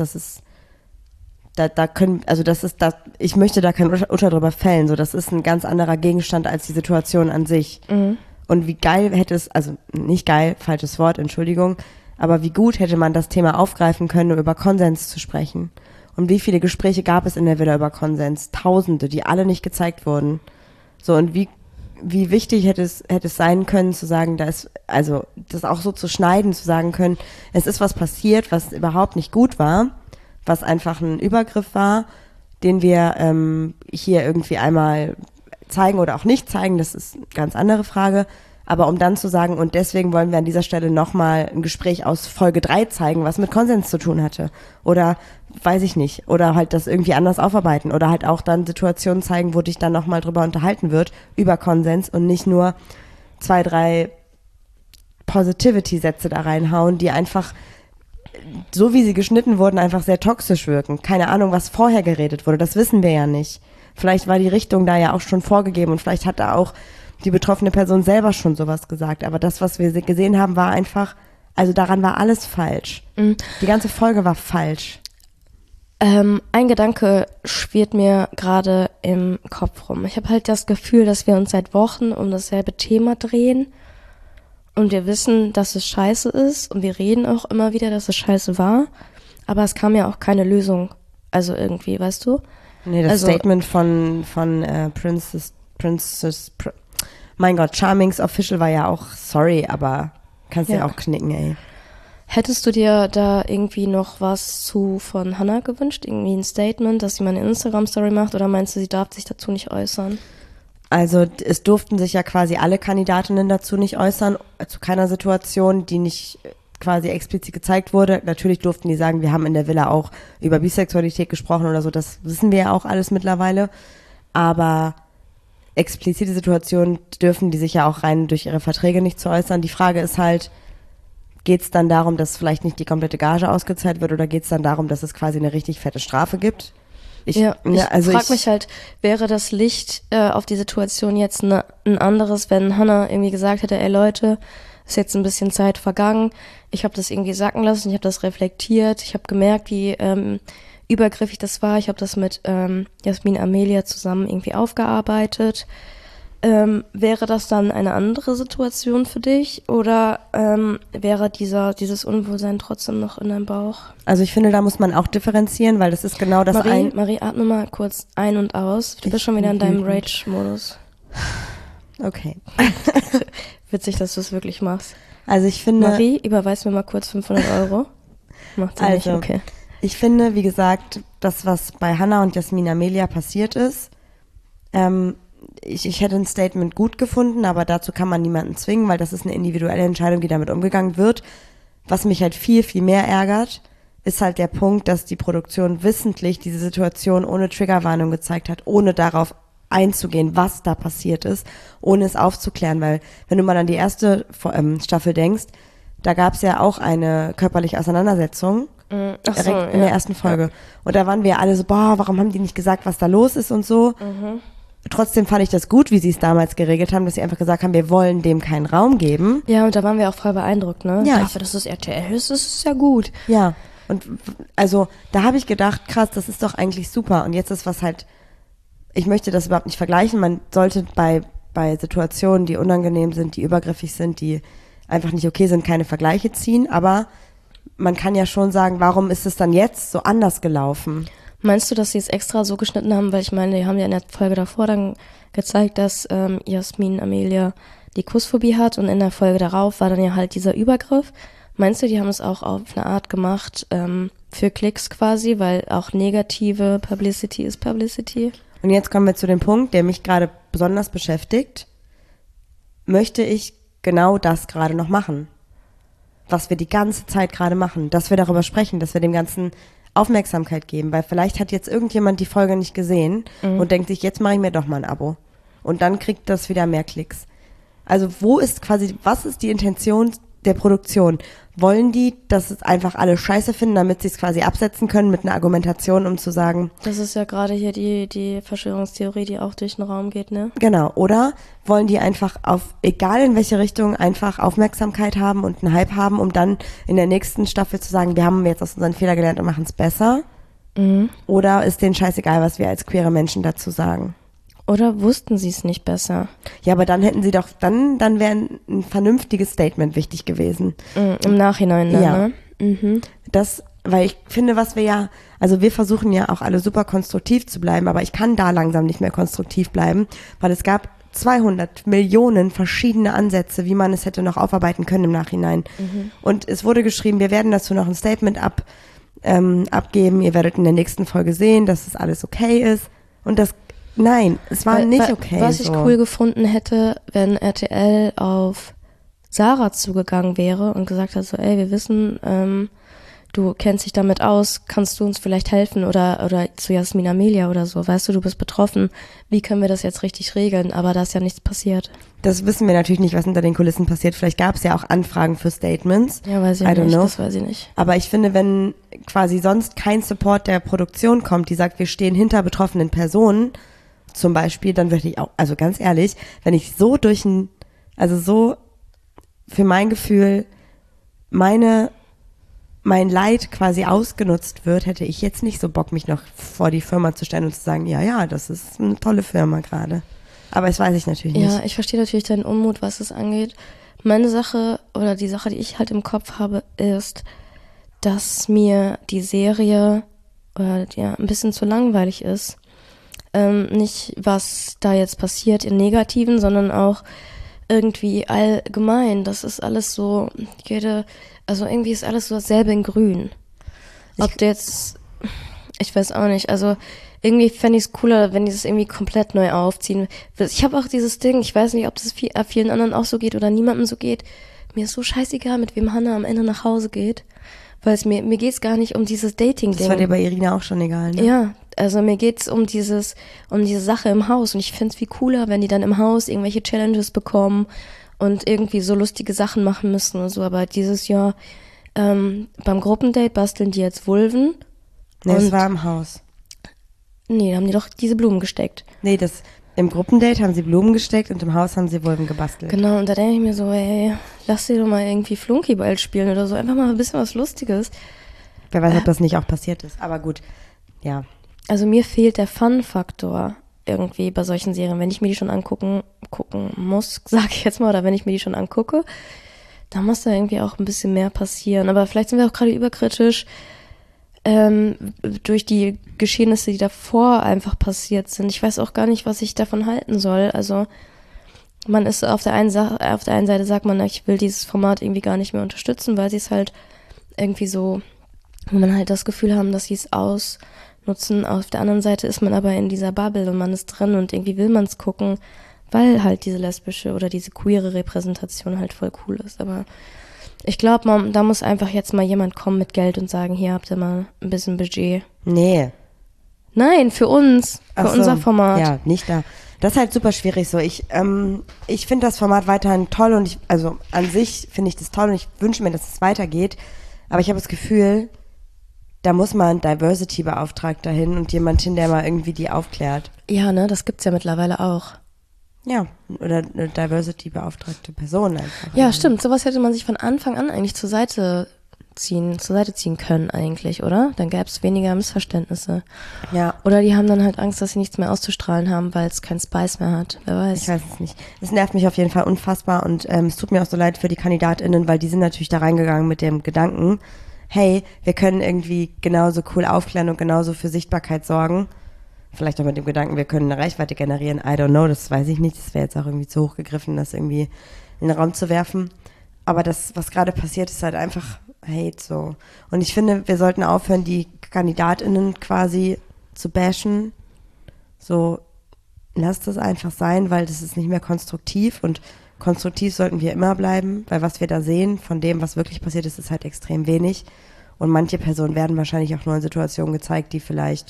ich möchte da kein Urteil drüber fällen, so, das ist ein ganz anderer Gegenstand als die Situation an sich. Und wie geil hätte es, also nicht geil, falsches Wort, Entschuldigung, aber wie gut hätte man das Thema aufgreifen können, um über Konsens zu sprechen. Und wie viele Gespräche gab es in der Villa über Konsens? Tausende, die alle nicht gezeigt wurden. So, und wie wie wichtig hätte es sein können, zu sagen, das auch so zu schneiden, zu sagen können, es ist was passiert, was überhaupt nicht gut war, was einfach ein Übergriff war, den wir hier irgendwie einmal zeigen oder auch nicht zeigen, das ist eine ganz andere Frage. Aber um dann zu sagen, und deswegen wollen wir an dieser Stelle nochmal ein Gespräch aus Folge 3 zeigen, was mit Konsens zu tun hatte. Oder, weiß ich nicht, oder halt das irgendwie anders aufarbeiten. Oder halt auch dann Situationen zeigen, wo dich dann nochmal drüber unterhalten wird, über Konsens und nicht nur 2, 3 Positivity-Sätze da reinhauen, die einfach, so wie sie geschnitten wurden, einfach sehr toxisch wirken. Keine Ahnung, was vorher geredet wurde, das wissen wir ja nicht. Vielleicht war die Richtung da ja auch schon vorgegeben und vielleicht hat da auch die betroffene Person selber schon sowas gesagt. Aber das, was wir gesehen haben, war einfach, also daran war alles falsch. Die ganze Folge war falsch. Ein Gedanke schwirrt mir gerade im Kopf rum. Ich habe halt das Gefühl, dass wir uns seit Wochen um dasselbe Thema drehen und wir wissen, dass es scheiße ist und wir reden auch immer wieder, dass es scheiße war, aber es kam ja auch keine Lösung. Also irgendwie, weißt du? Nee, das Statement von mein Gott, Charmings Official war ja auch sorry, aber kannst ja auch knicken, ey. Hättest du dir da irgendwie noch was von Hannah gewünscht? Irgendwie ein Statement, dass sie mal eine Instagram-Story macht? Oder meinst du, sie darf sich dazu nicht äußern? Also es durften sich ja quasi alle Kandidatinnen dazu nicht äußern, zu keiner Situation, die nicht quasi explizit gezeigt wurde. Natürlich durften die sagen, wir haben in der Villa auch über Bisexualität gesprochen oder so, das wissen wir ja auch alles mittlerweile. Aber explizite Situationen dürfen die sich ja auch rein durch ihre Verträge nicht zu äußern. Die Frage ist halt, geht es dann darum, dass vielleicht nicht die komplette Gage ausgezahlt wird oder geht es dann darum, dass es quasi eine richtig fette Strafe gibt? Ich frage mich halt, wäre das Licht auf die Situation jetzt ein anderes, wenn Hannah irgendwie gesagt hätte, ey Leute, ist jetzt ein bisschen Zeit vergangen, ich habe das irgendwie sacken lassen, ich habe das reflektiert, ich habe gemerkt, wie übergriffig das war. Ich habe das mit Jasmin Amelia zusammen irgendwie aufgearbeitet. Wäre das dann eine andere Situation für dich oder wäre dieses Unwohlsein trotzdem noch in deinem Bauch? Also ich finde, da muss man auch differenzieren, weil das ist genau das Marie, atme mal kurz ein und aus. Du bist schon wieder in deinem Rage-Modus. Okay. Witzig, dass du es wirklich machst. Also ich finde... Marie, überweis mir mal kurz 500 €. Macht sie nicht, okay. Ich finde, wie gesagt, das, was bei Hannah und Jasmin Amelia passiert ist, ich hätte ein Statement gut gefunden, aber dazu kann man niemanden zwingen, weil das ist eine individuelle Entscheidung, die damit umgegangen wird. Was mich halt viel, viel mehr ärgert, ist halt der Punkt, dass die Produktion wissentlich diese Situation ohne Triggerwarnung gezeigt hat, ohne darauf einzugehen, was da passiert ist, ohne es aufzuklären, weil wenn du mal an die erste Staffel denkst, da gab es ja auch eine körperliche Auseinandersetzung, direkt in der ersten Folge. Ja. Und da waren wir alle so, warum haben die nicht gesagt, was da los ist und so. Trotzdem fand ich das gut, wie sie es damals geregelt haben, dass sie einfach gesagt haben, wir wollen dem keinen Raum geben. Ja, und da waren wir auch voll beeindruckt, ne? Ja. Ich dachte, das ist RTL, das ist ja gut. Ja, und also da habe ich gedacht, krass, das ist doch eigentlich super. Und jetzt ist was halt, ich möchte das überhaupt nicht vergleichen. Man sollte bei Situationen, die unangenehm sind, die übergriffig sind, die einfach nicht okay sind, keine Vergleiche ziehen. Aber man kann ja schon sagen, warum ist es dann jetzt so anders gelaufen? Meinst du, dass sie es extra so geschnitten haben? Weil ich meine, die haben ja in der Folge davor dann gezeigt, dass Jasmin Amelia die Kussphobie hat und in der Folge darauf war dann ja halt dieser Übergriff. Meinst du, die haben es auch auf eine Art gemacht für Klicks quasi, weil auch negative Publicity ist Publicity? Und jetzt kommen wir zu dem Punkt, der mich gerade besonders beschäftigt. Möchte ich genau das gerade noch machen? Was wir die ganze Zeit gerade machen, dass wir darüber sprechen, dass wir dem Ganzen Aufmerksamkeit geben, weil vielleicht hat jetzt irgendjemand die Folge nicht gesehen und denkt sich, jetzt mache ich mir doch mal ein Abo. Und dann kriegt das wieder mehr Klicks. Also was ist die Intention der Produktion? Wollen die, dass es einfach alle scheiße finden, damit sie es quasi absetzen können mit einer Argumentation, um zu sagen... Das ist ja gerade hier die Verschwörungstheorie, die auch durch den Raum geht, ne? Genau. Oder wollen die einfach egal in welche Richtung, einfach Aufmerksamkeit haben und einen Hype haben, um dann in der nächsten Staffel zu sagen, wir haben jetzt aus unseren Fehlern gelernt und machen es besser? Oder ist denen scheißegal, was wir als queere Menschen dazu sagen? Oder wussten sie es nicht besser? Ja, aber dann hätten sie doch, dann wäre ein vernünftiges Statement wichtig gewesen. Im Nachhinein dann, ja. Ne? Weil ich finde, wir versuchen ja auch alle super konstruktiv zu bleiben, aber ich kann da langsam nicht mehr konstruktiv bleiben, weil es gab 200 Millionen verschiedene Ansätze, wie man es hätte noch aufarbeiten können im Nachhinein. Und es wurde geschrieben, wir werden dazu noch ein Statement abgeben. Ihr werdet in der nächsten Folge sehen, dass das alles okay ist. Und nein, es war nicht okay. Was ich cool gefunden hätte, wenn RTL auf Sarah zugegangen wäre und gesagt hat so, ey, wir wissen, du kennst dich damit aus, kannst du uns vielleicht helfen oder zu Jasmin Amelia oder so, weißt du bist betroffen, wie können wir das jetzt richtig regeln, aber da ist ja nichts passiert. Das wissen wir natürlich nicht, was hinter den Kulissen passiert, vielleicht gab es ja auch Anfragen für Statements. Ja, weiß ich nicht, das weiß ich nicht. Aber ich finde, wenn quasi sonst kein Support der Produktion kommt, die sagt, wir stehen hinter betroffenen Personen, zum Beispiel, dann würde ich auch, also ganz ehrlich, wenn ich so so für mein Gefühl mein Leid quasi ausgenutzt wird, hätte ich jetzt nicht so Bock, mich noch vor die Firma zu stellen und zu sagen, ja, das ist eine tolle Firma gerade. Aber das weiß ich natürlich nicht. Ja, ich verstehe natürlich deinen Unmut, was es angeht. Meine Sache oder die Sache, die ich halt im Kopf habe, ist, dass mir die Serie ein bisschen zu langweilig ist. Nicht, was da jetzt passiert im Negativen, sondern auch irgendwie allgemein. Das ist alles so, irgendwie ist alles so dasselbe in grün. Ich weiß auch nicht, also irgendwie fände ich es cooler, wenn die das irgendwie komplett neu aufziehen. Ich habe auch dieses Ding, ich weiß nicht, ob das vielen anderen auch so geht oder niemandem so geht. Mir ist so scheißegal, mit wem Hannah am Ende nach Hause geht, weil mir geht's gar nicht um dieses Dating-Ding. Das war dir bei Irina auch schon egal, ne? Ja, also mir geht's um diese Sache im Haus und ich find's viel cooler, wenn die dann im Haus irgendwelche Challenges bekommen und irgendwie so lustige Sachen machen müssen und so, aber dieses Jahr beim Gruppendate basteln die jetzt Vulven. Nee, das war im Haus. Nee, da haben die doch diese Blumen gesteckt. Nee, im Gruppendate haben sie Blumen gesteckt und im Haus haben sie Vulven gebastelt. Genau, und da denke ich mir so, ey, lass dir doch mal irgendwie Flunkyball spielen oder so, einfach mal ein bisschen was Lustiges. Wer weiß, ob das nicht auch passiert ist, aber gut, ja. Also mir fehlt der Fun-Faktor irgendwie bei solchen Serien, wenn ich mir die schon gucken muss, sag ich jetzt mal, oder wenn ich mir die schon angucke, da muss da irgendwie auch ein bisschen mehr passieren. Aber vielleicht sind wir auch gerade überkritisch, durch die Geschehnisse, die davor einfach passiert sind. Ich weiß auch gar nicht, was ich davon halten soll. Also man ist auf der einen Seite sagt man, ich will dieses Format irgendwie gar nicht mehr unterstützen, weil sie es halt irgendwie so, wo man halt das Gefühl haben, dass sie es ausnutzen. Auf der anderen Seite ist man aber in dieser Bubble und man ist drin und irgendwie will man es gucken, weil halt diese lesbische oder diese queere Repräsentation halt voll cool ist. Aber ich glaube, da muss einfach jetzt mal jemand kommen mit Geld und sagen, hier habt ihr mal ein bisschen Budget. Nee. Nein, für uns, für unser Format. Ja, nicht da. Das ist halt super schwierig so. Ich finde das Format weiterhin toll und also an sich finde ich das toll und ich wünsche mir, dass es weitergeht. Aber ich habe das Gefühl, da muss mal ein Diversity-Beauftragter hin und jemand hin, der mal irgendwie die aufklärt. Ja, ne, das gibt's ja mittlerweile auch. Ja, oder eine Diversity-beauftragte Person einfach. Ja, stimmt. Sowas hätte man sich von Anfang an eigentlich zur Seite ziehen können eigentlich, oder? Dann gäbe es weniger Missverständnisse. Ja. Oder die haben dann halt Angst, dass sie nichts mehr auszustrahlen haben, weil es keinen Spice mehr hat. Wer weiß. Ich weiß es nicht. Es nervt mich auf jeden Fall unfassbar und es tut mir auch so leid für die KandidatInnen, weil die sind natürlich da reingegangen mit dem Gedanken, hey, wir können irgendwie genauso cool aufklären und genauso für Sichtbarkeit sorgen. Vielleicht auch mit dem Gedanken, wir können eine Reichweite generieren. I don't know, das weiß ich nicht. Das wäre jetzt auch irgendwie zu hoch gegriffen, das irgendwie in den Raum zu werfen. Aber das, was gerade passiert, ist halt einfach Hate so. Und ich finde, wir sollten aufhören, die KandidatInnen quasi zu bashen. So, lasst das einfach sein, weil das ist nicht mehr konstruktiv. Und konstruktiv sollten wir immer bleiben, weil was wir da sehen, von dem, was wirklich passiert ist, ist halt extrem wenig. Und manche Personen werden wahrscheinlich auch nur in Situationen gezeigt, die vielleicht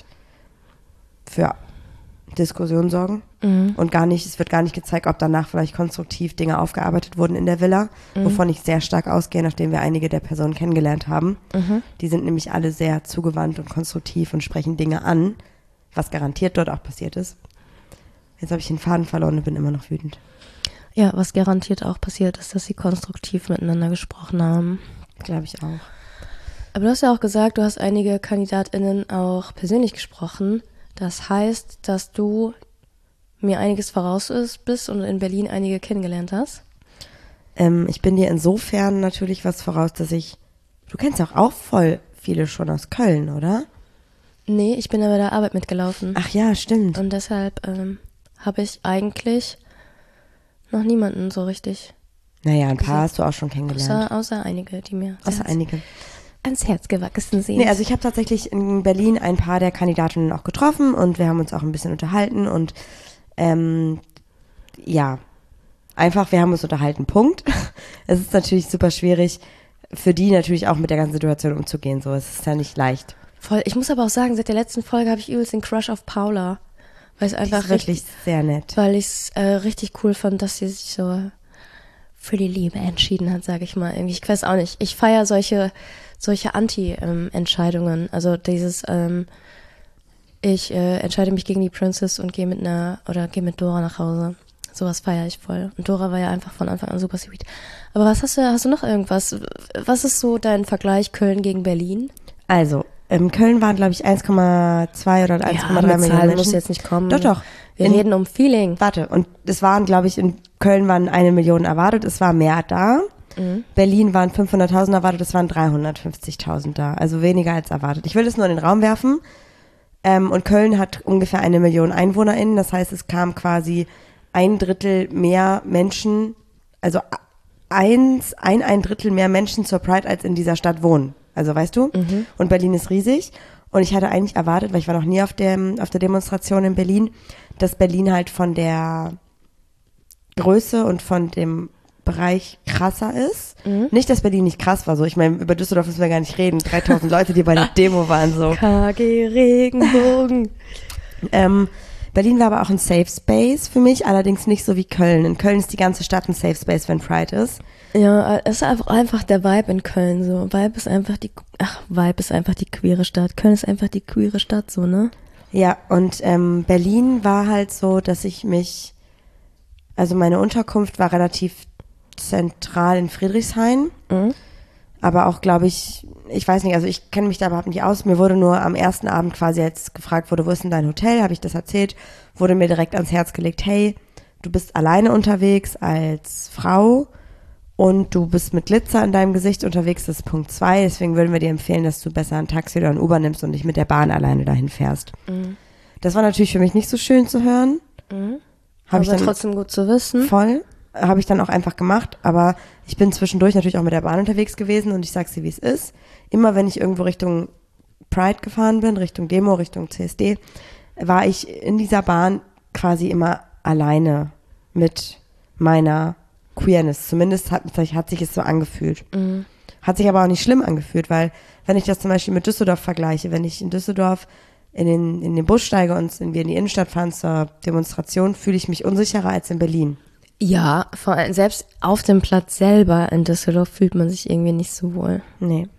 für Diskussion sorgen und es wird gar nicht gezeigt, ob danach vielleicht konstruktiv Dinge aufgearbeitet wurden in der Villa, wovon ich sehr stark ausgehe, nachdem wir einige der Personen kennengelernt haben. Die sind nämlich alle sehr zugewandt und konstruktiv und sprechen Dinge an, was garantiert dort auch passiert ist. Jetzt habe ich den Faden verloren und bin immer noch wütend. Ja, was garantiert auch passiert ist, dass sie konstruktiv miteinander gesprochen haben. Glaube ich auch. Aber du hast ja auch gesagt, du hast einige KandidatInnen auch persönlich gesprochen. Das heißt, dass du mir einiges voraus bist und in Berlin einige kennengelernt hast? Ich bin dir insofern natürlich was voraus, dass du kennst auch voll viele schon aus Köln, oder? Nee, ich bin da bei der Arbeit mitgelaufen. Ach ja, stimmt. Und deshalb habe ich eigentlich Noch niemanden so richtig. Naja, ein paar hast du auch schon kennengelernt. Außer einige, die mir ans Herz gewachsen sind. Nee, also ich habe tatsächlich in Berlin ein paar der Kandidatinnen auch getroffen und wir haben uns auch ein bisschen unterhalten und ja, einfach, wir haben uns unterhalten, Punkt. Es ist natürlich super schwierig, für die natürlich auch mit der ganzen Situation umzugehen, so, es ist ja nicht leicht. Voll, ich muss aber auch sagen, seit der letzten Folge habe ich übelst den Crush auf Paula. Weil es einfach die ist wirklich sehr nett. Weil ich es richtig cool fand, dass sie sich so für die Liebe entschieden hat, sage ich mal. Irgendwie, ich weiß auch nicht. Ich feiere solche Anti-Entscheidungen. Also dieses, ich entscheide mich gegen die Princess und gehe mit Dora nach Hause. Sowas feiere ich voll. Und Dora war ja einfach von Anfang an super sweet. Aber hast du noch irgendwas? Was ist so dein Vergleich Köln gegen Berlin? Also, Köln waren, glaube ich, 1,2 oder 1,3 Millionen Menschen. Muss jetzt nicht kommen. Doch. Wir reden um Feeling. Warte, und es waren, glaube ich, in Köln waren 1 Million erwartet, es war mehr da. Berlin waren 500.000 erwartet, es waren 350.000 da. Also weniger als erwartet. Ich will das nur in den Raum werfen. Und Köln hat ungefähr 1 Million EinwohnerInnen. Das heißt, es kam quasi 1/3 mehr Menschen, also ein Drittel mehr Menschen zur Pride, als in dieser Stadt wohnen. Also weißt du? Und Berlin ist riesig. Und ich hatte eigentlich erwartet, weil ich war noch nie auf der Demonstration in Berlin, dass Berlin halt von der Größe und von dem Bereich krasser ist. Nicht, dass Berlin nicht krass war. So, ich meine, über Düsseldorf müssen wir gar nicht reden. 3.000 Leute, die bei der Demo waren. So. KG Regenbogen. Berlin war aber auch ein Safe Space für mich, allerdings nicht so wie Köln. In Köln ist die ganze Stadt ein Safe Space, wenn Pride ist. Ja, es ist einfach der Vibe in Köln so. Vibe ist einfach die queere Stadt. Köln ist einfach die queere Stadt so, ne? Ja, und Berlin war halt so, dass also meine Unterkunft war relativ zentral in Friedrichshain. Aber auch, glaube ich weiß nicht, also ich kenne mich da überhaupt nicht aus. Mir wurde nur am ersten Abend quasi, als gefragt wurde, wo ist denn dein Hotel, habe ich das erzählt, wurde mir direkt ans Herz gelegt, hey, du bist alleine unterwegs als Frau und du bist mit Glitzer in deinem Gesicht unterwegs, das ist Punkt 2, deswegen würden wir dir empfehlen, dass du besser ein Taxi oder ein Uber nimmst und nicht mit der Bahn alleine dahin fährst. Das war natürlich für mich nicht so schön zu hören. Aber trotzdem gut zu wissen. Voll. Habe ich dann auch einfach gemacht, aber ich bin zwischendurch natürlich auch mit der Bahn unterwegs gewesen und ich sag's dir, wie es ist. Immer wenn ich irgendwo Richtung Pride gefahren bin, Richtung Demo, Richtung CSD, war ich in dieser Bahn quasi immer alleine mit meiner Queerness. Zumindest hat sich es so angefühlt. Hat sich aber auch nicht schlimm angefühlt, weil wenn ich das zum Beispiel mit Düsseldorf vergleiche, wenn ich in Düsseldorf in den Bus steige und wir in die Innenstadt fahren zur Demonstration, fühle ich mich unsicherer als in Berlin. Ja, vor allem selbst auf dem Platz selber in Düsseldorf fühlt man sich irgendwie nicht so wohl. Nee.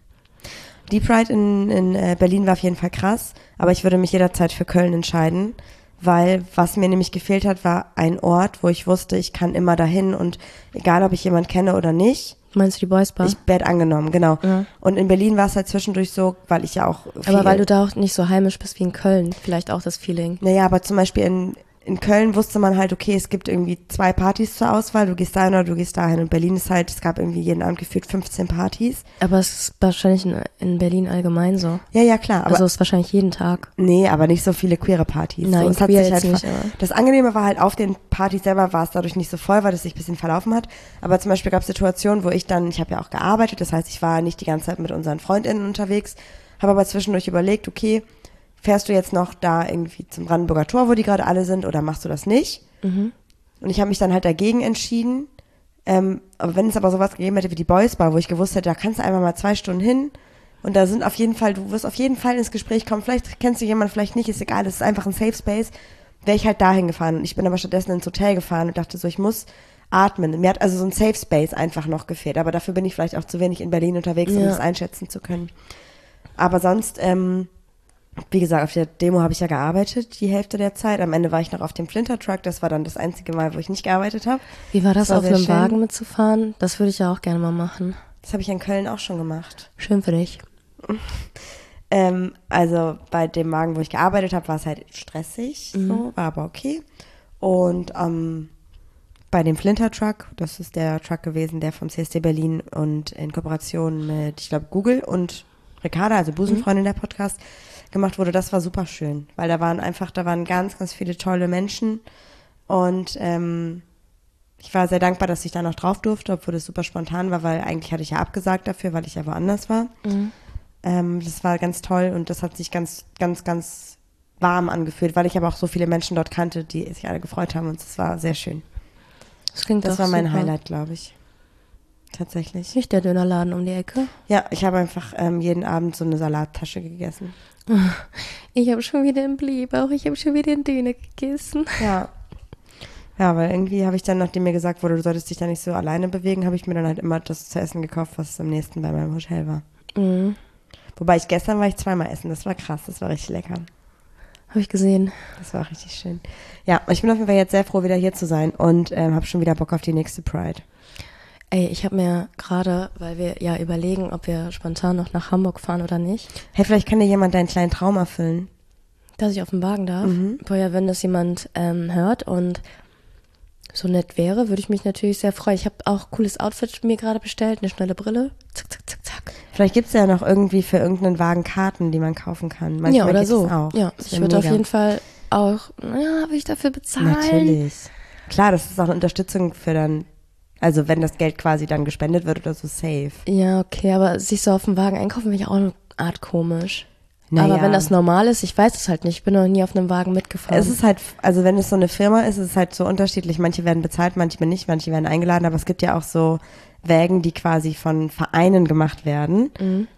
Die Pride in Berlin war auf jeden Fall krass, aber ich würde mich jederzeit für Köln entscheiden, weil was mir nämlich gefehlt hat, war ein Ort, wo ich wusste, ich kann immer dahin und egal, ob ich jemanden kenne oder nicht. Meinst du die Boys Bar? Ich werde angenommen, genau. Ja. Und in Berlin war es halt zwischendurch so, weil ich ja auch Aber weil du da auch nicht so heimisch bist wie in Köln, vielleicht auch das Feeling. Naja, aber zum Beispiel in Köln wusste man halt, okay, es gibt irgendwie 2 Partys zur Auswahl, du gehst dahin oder du gehst dahin. Und Berlin ist halt, es gab irgendwie jeden Abend gefühlt 15 Partys. Aber es ist wahrscheinlich in Berlin allgemein so. Ja, klar. Aber also es ist wahrscheinlich jeden Tag. Nee, aber nicht so viele queere Partys. Nein, so, queer jetzt nicht. Das Angenehme war halt, auf den Partys selber war es dadurch nicht so voll, weil es sich ein bisschen verlaufen hat. Aber zum Beispiel gab es Situationen, wo ich habe ja auch gearbeitet, das heißt, ich war nicht die ganze Zeit mit unseren FreundInnen unterwegs, habe aber zwischendurch überlegt, okay, fährst du jetzt noch da irgendwie zum Brandenburger Tor, wo die gerade alle sind, oder machst du das nicht? Und ich habe mich dann halt dagegen entschieden. Aber wenn es aber sowas gegeben hätte wie die Boys Bar, wo ich gewusst hätte, da kannst du einfach mal 2 Stunden hin und da sind du wirst auf jeden Fall ins Gespräch kommen. Vielleicht kennst du jemanden, vielleicht nicht, ist egal, es ist einfach ein Safe Space, wäre ich halt dahin gefahren. Und ich bin aber stattdessen ins Hotel gefahren und dachte so, ich muss atmen. Mir hat also so ein Safe Space einfach noch gefehlt. Aber dafür bin ich vielleicht auch zu wenig in Berlin unterwegs, um das einschätzen zu können. Aber sonst, wie gesagt, auf der Demo habe ich ja gearbeitet, die Hälfte der Zeit. Am Ende war ich noch auf dem Flinter-Truck. Das war dann das einzige Mal, wo ich nicht gearbeitet habe. Wie war das auf einem Wagen mitzufahren? Das würde ich ja auch gerne mal machen. Das habe ich in Köln auch schon gemacht. Schön für dich. Also bei dem Wagen, wo ich gearbeitet habe, war es halt stressig, so, war aber okay. Und bei dem Flinter-Truck, das ist der Truck gewesen, der vom CSD Berlin und in Kooperation mit, ich glaube, Google und Ricarda, also Busenfreundin der Podcast, gemacht wurde, das war super schön, weil da waren ganz, ganz viele tolle Menschen und Ich war sehr dankbar, dass ich da noch drauf durfte, obwohl das super spontan war, weil eigentlich hatte ich ja abgesagt dafür, weil ich ja woanders war. Das war ganz toll und das hat sich ganz, ganz, ganz warm angefühlt, weil ich aber auch so viele Menschen dort kannte, die sich alle gefreut haben und es war sehr schön. Das war mein super. Highlight, glaube ich. Tatsächlich. Nicht der Dönerladen um die Ecke? Ja, ich habe einfach jeden Abend so eine Salattasche gegessen. Ich habe schon wieder einen Blähbauch, ich habe schon wieder einen Döner gegessen. Ja. Ja, weil irgendwie habe ich dann, nachdem mir gesagt wurde, du solltest dich da nicht so alleine bewegen, habe ich mir dann halt immer das zu essen gekauft, was am nächsten bei meinem Hotel war. Wobei gestern war ich zweimal essen, das war krass, das war richtig lecker. Habe ich gesehen. Das war richtig schön. Ja, ich bin auf jeden Fall jetzt sehr froh, wieder hier zu sein und habe schon wieder Bock auf die nächste Pride. Ey, ich habe mir gerade, weil wir ja überlegen, ob wir spontan noch nach Hamburg fahren oder nicht. Hey, vielleicht kann dir jemand deinen kleinen Traum erfüllen. Dass ich auf den Wagen darf. Boah, ja, wenn das jemand hört und so nett wäre, würde ich mich natürlich sehr freuen. Ich habe auch ein cooles Outfit mir gerade bestellt, eine schnelle Brille. Zack, zack, zack, zack. Vielleicht gibt es ja noch irgendwie für irgendeinen Wagen Karten, die man kaufen kann. Manchmal ja, oder gibt's so. Auch. Ja, ich würde auf jeden Fall auch, will ich dafür bezahlen? Natürlich. Klar, das ist auch eine Unterstützung für dann, also wenn das Geld quasi dann gespendet wird oder so, safe. Ja, okay, aber sich so auf dem Wagen einkaufen finde ich auch eine Art komisch. Naja. Aber wenn das normal ist, ich weiß es halt nicht. Ich bin noch nie auf einem Wagen mitgefahren. Es ist halt, also wenn es so eine Firma ist, ist es halt so unterschiedlich. Manche werden bezahlt, manche nicht, manche werden eingeladen, aber es gibt ja auch so Wägen, die quasi von Vereinen gemacht werden.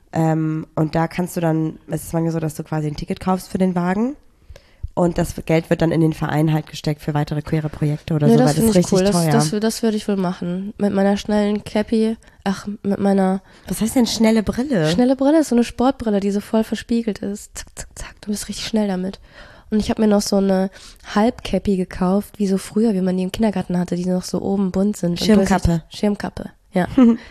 Und da kannst du dann, es ist manchmal so, dass du quasi ein Ticket kaufst für den Wagen und das Geld wird dann in den Verein halt gesteckt für weitere queere Projekte oder so, weil das ist richtig cool. teuer. Das würde ich wohl machen. Mit meiner schnellen Cappy, mit meiner Was heißt denn schnelle Brille? schnelle Brille ist so eine Sportbrille, die so voll verspiegelt ist. Zack, zack, zack. Du bist richtig schnell damit. Und ich habe mir noch so eine Halbcappy gekauft, wie so früher, wie man die im Kindergarten hatte, die noch so oben bunt sind. Schirmkappe. Schirmkappe, ja.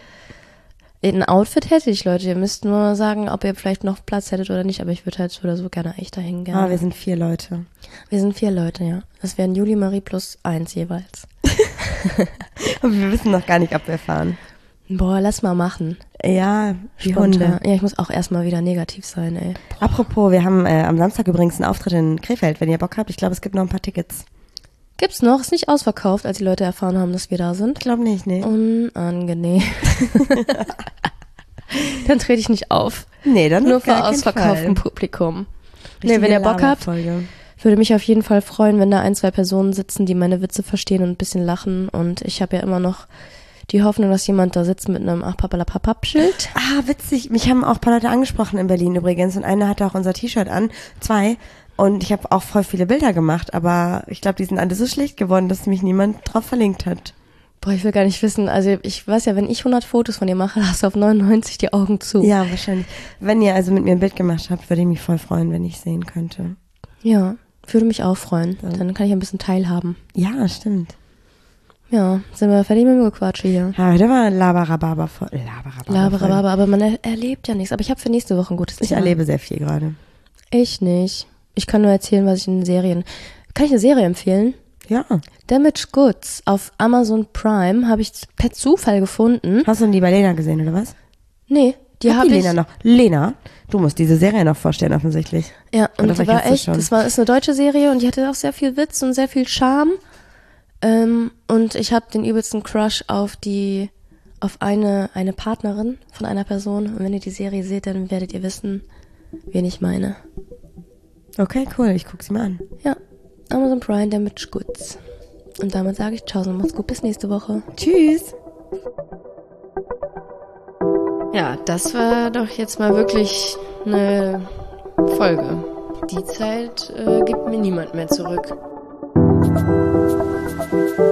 Ein Outfit hätte ich, Leute. Ihr müsst nur mal sagen, ob ihr vielleicht noch Platz hättet oder nicht. Aber ich würde halt so oder so gerne echt dahin gerne. Ah, wir sind 4 Leute. Wir sind 4 Leute, ja. Das wären Juli, Marie plus 1 jeweils. Und wir wissen noch gar nicht, ob wir fahren. Boah, lass mal machen. Ja, wie Spontan. Hunde. Ja, ich muss auch erstmal wieder negativ sein, ey. Apropos, wir haben am Samstag übrigens einen Auftritt in Krefeld, wenn ihr Bock habt. Ich glaube, es gibt noch ein paar Tickets. Gibt's noch? Ist nicht ausverkauft, als die Leute erfahren haben, dass wir da sind. Ich glaube nicht, nee. Unangenehm. Dann trete ich nicht auf. Nee, dann Nur auf gar vor keinen ausverkauftem Fall. Publikum. Richtige Nee, wenn ihr Bock habt, Laberfolge. würde mich auf jeden Fall freuen, wenn da 1, 2 Personen sitzen, die meine Witze verstehen und ein bisschen lachen. Und ich habe ja immer noch die Hoffnung, dass jemand da sitzt mit einem Ach-Papala-Papap-Schild. Ah, witzig. Mich haben auch ein paar Leute angesprochen in Berlin übrigens und einer hatte auch unser T-Shirt an, 2. Und ich habe auch voll viele Bilder gemacht, aber ich glaube, die sind alle so schlecht geworden, dass mich niemand drauf verlinkt hat. Boah, ich will gar nicht wissen. Also ich weiß ja, wenn ich 100 Fotos von dir mache, hast du auf 99 die Augen zu. Ja, wahrscheinlich. Wenn ihr also mit mir ein Bild gemacht habt, würde ich mich voll freuen, wenn ich sehen könnte. Ja, würde mich auch freuen. Dann kann ich ein bisschen teilhaben. Ja, stimmt. Ja, sind wir fertig mit dem Gequatsche hier. Ja, heute war Laberababa voll. Laberababa, aber man erlebt ja nichts. Aber ich habe für nächste Woche ein gutes Ich Thema. erlebe sehr viel gerade. Ich nicht. Ich kann nur erzählen, was ich in den Serien... Kann ich eine Serie empfehlen? Ja. Damage Goods auf Amazon Prime habe ich per Zufall gefunden. Hast du die bei Lena gesehen, oder was? Nee, die Hat habe ich... Lena noch. Lena, du musst diese Serie noch vorstellen, offensichtlich. Ja, und Oder die war vergisst du echt... schon? Ist eine deutsche Serie und die hatte auch sehr viel Witz und sehr viel Charme. Und ich habe den übelsten Crush auf eine Partnerin von einer Person. Und wenn ihr die Serie seht, dann werdet ihr wissen, wen ich meine. Okay, cool, ich guck sie mal an. Ja, Amazon Prime, Damage Goods. Und damit sage ich ciao und macht's gut, bis nächste Woche. Tschüss. Ja, das war doch jetzt mal wirklich eine Folge. Die Zeit gibt mir niemand mehr zurück.